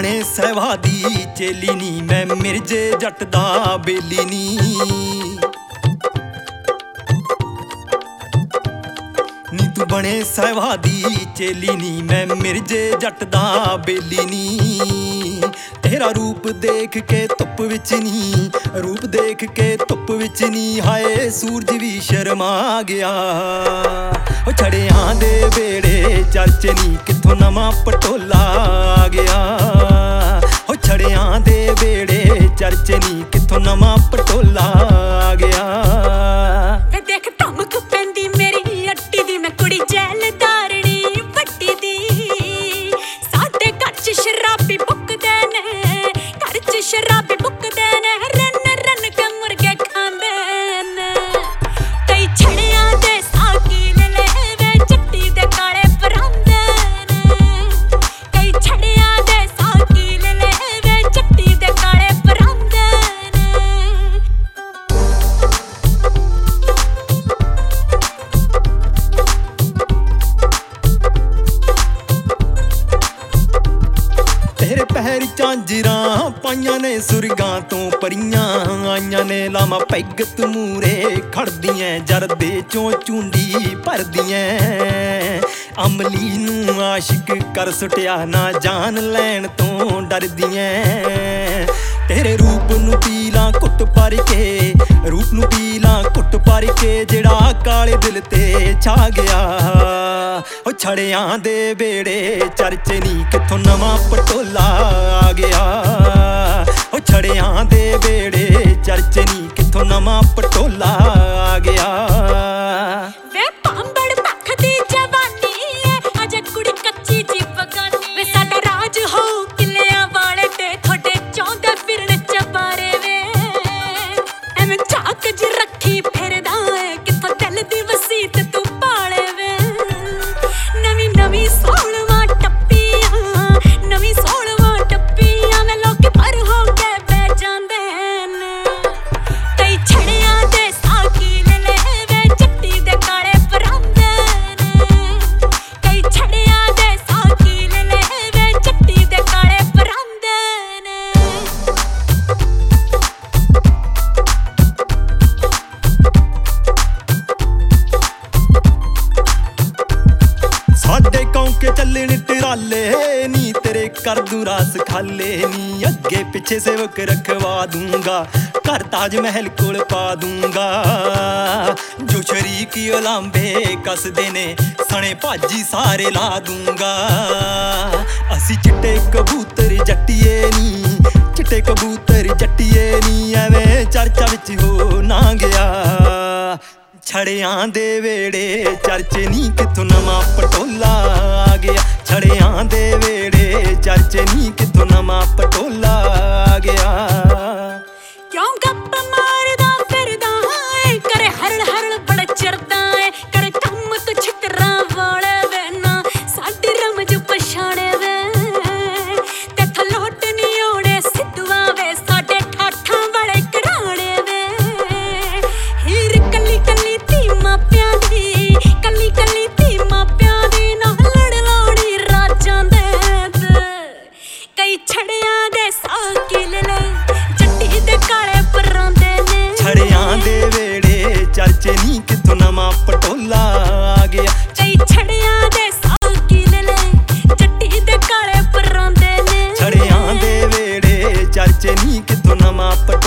बने सहवा दी चेली नी, मैं मिर्जे जट दा बेली नी। नी तू बने सहवा दी चेली नी, मैं मिर्जे जट दा बेली नी। तेरा रूप देख के धुप विच नी, रूप देख के धुप विच नी, हाय सूरज भी शर्मा गया। ओ छड़ियां दे बेड़े चर्च नी, किथों नवां पटोला आ गया। ओ छड़ियां दे बेड़े चर्च नी, किथों नवां पटोला आ गया। देख धमक पैंदी मेरी अट्टी दी, मैं कुड़ी जैलदारनी वड्डी दी। साडे घर च शराबी बुकदे ने, घर च शराबी बुकदे ने, रन रन के मुर्गे खांदे ने। कई छड़ियां दे साकी ले वे चट्टी दे काले परांदे ने। कई छड़ियां दे साकी ले वे चट्टी दे काले परांदे ने। तेरे पैर झांजरां पाइयां ने सुरगां तो परियां आइयां ने। लामा पैग तमूरे खड़दियां, जरदे चों चूंडी भरदियां। अमली नूं आशिक कर सुटिया, ना जान लैण तो डरदियां। तेरे रूप नूं पीलां घुट भर के, रूप नूं पीलां घुट भर के, जेड़ा काले दिल ते छा गया। ओ छड़ियां दे बेड़े चर्च नी, किथों नवां पटोला आ गया। ओ छड़ियां दे बेड़े चर्च नी, किथों नवां पटोला आ गया। वे पांबड़ पख दी जवानी है, अजे कुड़ी कच्ची जी बगानी। वे साडा राज हो किलियां वाले ते, थोड़े चौंदे फिरन चबारे वे। एवें झाक जी रखी फिरदा है, किथों दिल दी वसीत तू पाले वे। नवी नवी सोलवां टप्पियां, नवी सोलवां टप्पियां, वे लोग पर हो के बह जांदे ने। कई छड़ियां दे साकी ले वे चट्टी दे काले परांदे ने। कई छड़ियां दे साकी ले वे चट्टी दे काले परांदे ने। साडे कौंके चलण टराले नी, तेरे कर दूं रास खाले नी। अगे पिछे सेवक रखवा दूंगा, घर ताज महल कोल पा दूंगा। जो शरीक उलांबे कसदे ने, सने भाजी सारे ला दूंगा। असी चिट्टे कबूतर जट्टिए नी, चिट्टे कबूतर जट्टिए नी, एवें चर्चा विच हो ना गया। छड़ियां दे वेड़े चर्च नी, किथों नवां पटोला आ गया। छड़ियां दे वेड़े चर्च नी, किथों नवां पटोला आ गया। क्यों गप मारदा फिरदा है, करे हरल हरल बड़ा चरदा है। करे कम तो छितरा वाले वे ना, साडी रमज पछाणे वे। तेथों लोट नी ओड़े सिद्धवा वे, साडे ठाठां वाले घराणे वे। हीर कली कली धी मापियां दी, कली कली धी मापियां दी, नाल लड़ लौड़ी राजां दे। कई छड़ियां दे साकी ले चट्टी दे काले परांदे ने। छड़ियां दे वेड़े चर्च नी, किथों नवां पटोला आ गया। कई छड़ियां दे साकी ले चट्टी दे काले परांदे ने। छड़ियां दे वेड़े चर्च नी, किथों नवां पटोला